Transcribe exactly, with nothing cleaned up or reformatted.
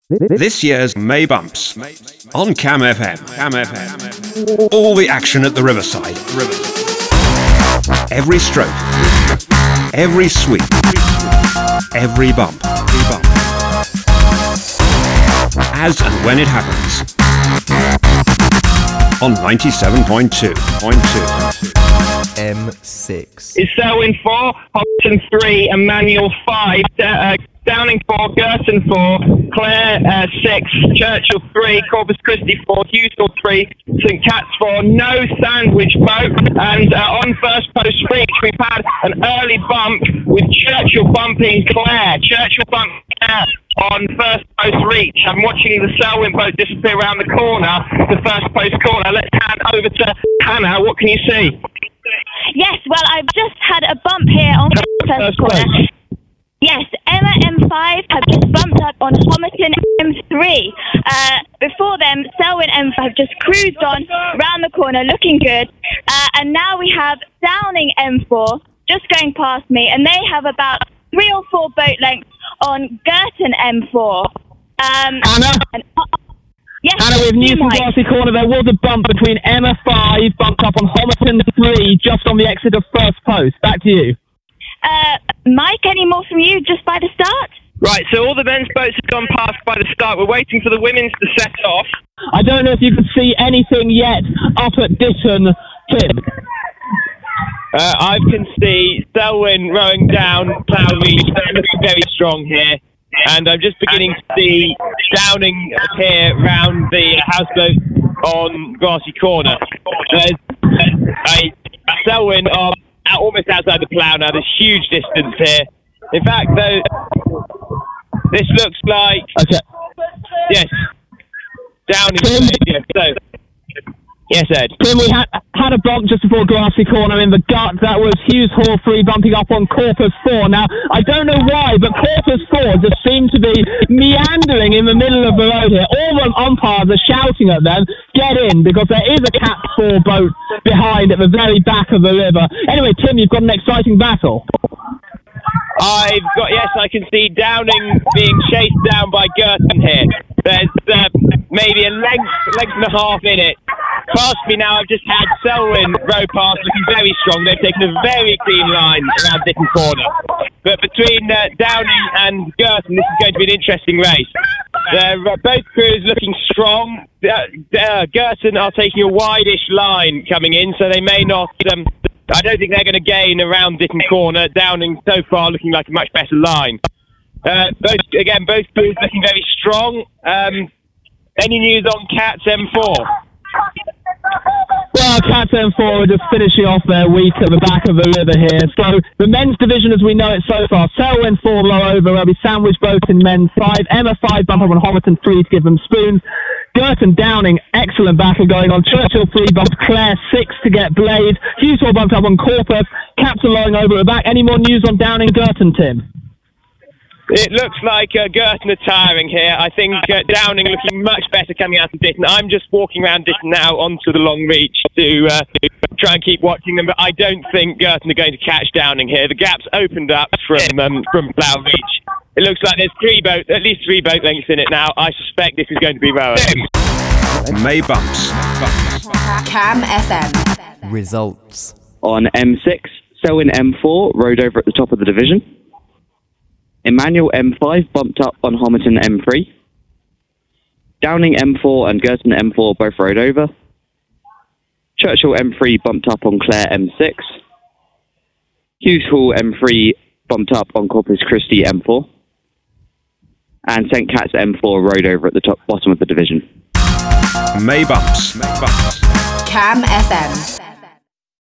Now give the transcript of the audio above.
This year's May Bumps on Cam F M. Cam F M. All the action at the Riverside. Every stroke, every sweep, every bump, every bump. As and when it happens. On ninety-seven point two. M six. Is Selwyn four, Hobson three, Emmanuel five, uh, Downing four, Girton four, Clare uh, six, Churchill three, Corpus Christi four, Houston three, St Cat's four, no Sandwich boat, and uh, on first post reach we've had an early bump with Churchill bumping Clare. Churchill bumping Clare on first post reach. I'm watching the Selwyn boat disappear around the corner, the first post corner. Let's hand over to Hannah. What can you see? Yes, well, I've just had a bump here on the first, first corner. Place. Yes, Emma M five have just bumped up on Homerton M three. Uh, before them, Selwyn M five have just cruised on round the corner, looking good. Uh, and now we have Downing M four just going past me, and they have about three or four boat lengths on Girton M four. Um, Anna? And, uh, yes, Anna, with news from Grassy Corner, there was a bump between Emma five, bumped up on Homerton three, just on the exit of first post. Back to you. Uh, Mike, any more from you just by the start? Right, so all the men's boats have gone past by the start. We're waiting for the women's to set off. I don't know if you can see anything yet up at Ditton, Tim. Uh, I can see Selwyn rowing down Plough Reach. They're looking very strong here. And I'm just beginning to see Downing appear round the houseboat on Grassy Corner. There's a Selwyn are almost outside the Plough now. There's huge distance here. In fact, though, this looks like... Okay. Yes. Downing. Yes, so... Yes, Ed. Tim, we had, had a bump just before Grassy Corner in the gut. That was Hughes Hall three bumping up on Corpus four. Now, I don't know why, but Corpus four just seemed to be meandering in the middle of the road here. All the umpires are shouting at them, get in, because there is a Cat four boat behind at the very back of the river. Anyway, Tim, you've got an exciting battle. I've got, yes, I can see Downing being chased down by Girton here. There's uh, maybe a length, length and a half in it. Past me now, I've just had Selwyn row past, looking very strong. They've taken a very clean line around Ditton Corner. But between uh, Downing and Girton, this is going to be an interesting race. They're uh, both crews looking strong. Uh, uh, Girton are taking a wide-ish line coming in, so they may not... Um, I don't think they're going to gain around Ditton Corner. Downing so far looking like a much better line. Uh, both again, both crews looking very strong. Um, any news on Cats M four? Well, Cats M four are just finishing off their week at the back of the river here. So the men's division as we know it so far, Selwyn four blow over, there'll be Sandwich boat in men's five, Emma five bump up on Homerton three to give them spoons. Girton Downing, excellent battle going on. Churchill three bumps Clare six to get Blade. Hughes Hall bumped up on Corpus. Captain lowering over at the back. Any more news on Downing Girton, Tim? It looks like uh, Girton are tiring here. I think uh, Downing looking much better coming out of Ditton. I'm just walking around Ditton now onto the long reach to uh, try and keep watching them, but I don't think Girton are going to catch Downing here. The gap's opened up from um, from Plough Reach. It looks like there's three boat, at least three boat lengths in it now. I suspect this is going to be rower. May Bumps. Cam F M. Results. On M six, Selwyn M four rode over at the top of the division. Emmanuel M five bumped up on Homerton M three. Downing M four and Girton M four both rode over. Churchill M three bumped up on Clare M six. Hughes Hall M three bumped up on Corpus Christi M four. And St Cat's M four rode over at the top bottom of the division. May Bumps. May Bumps. Cam F M.